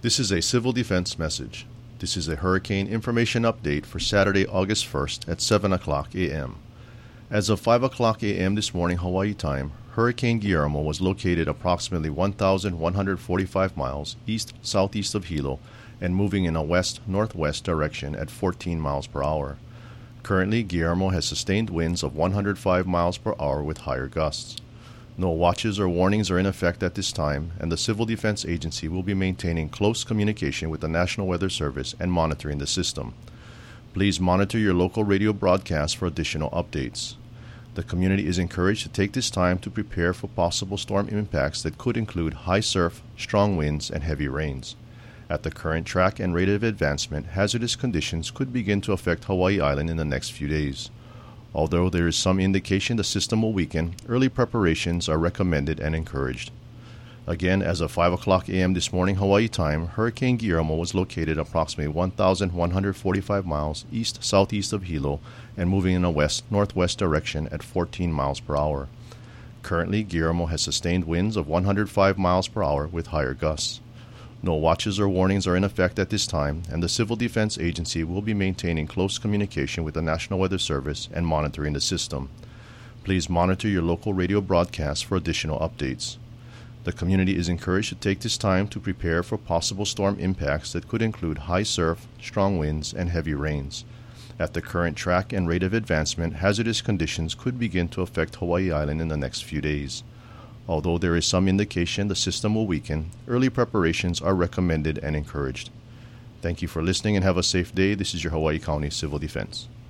This is a civil defense message. This is a hurricane information update for Saturday, August 1st at 7 o'clock a.m. As of 5 o'clock a.m. this morning Hawaii time, Hurricane Guillermo was located approximately 1,145 miles east-southeast of Hilo and moving in a west-northwest direction at 14 miles per hour. Currently, Guillermo has sustained winds of 105 miles per hour with higher gusts. No watches or warnings are in effect at this time, and the Civil Defense Agency will be maintaining close communication with the National Weather Service and monitoring the system. Please monitor your local radio broadcast for additional updates. The community is encouraged to take this time to prepare for possible storm impacts that could include high surf, strong winds, and heavy rains. At the current track and rate of advancement, hazardous conditions could begin to affect Hawaii Island in the next few days. Although there is some indication the system will weaken, early preparations are recommended and encouraged. Again, as of 5 o'clock a.m. this morning Hawaii time, Hurricane Guillermo was located approximately 1,145 miles east-southeast of Hilo and moving in a west-northwest direction at 14 miles per hour. Currently, Guillermo has sustained winds of 105 miles per hour with higher gusts. No watches or warnings are in effect at this time, and the Civil Defense Agency will be maintaining close communication with the National Weather Service and monitoring the system. Please monitor your local radio broadcast for additional updates. The community is encouraged to take this time to prepare for possible storm impacts that could include high surf, strong winds, and heavy rains. At the current track and rate of advancement, hazardous conditions could begin to affect Hawaii Island in the next few days. Although there is some indication the system will weaken, early preparations are recommended and encouraged. Thank you for listening and have a safe day. This is your Hawaii County Civil Defense.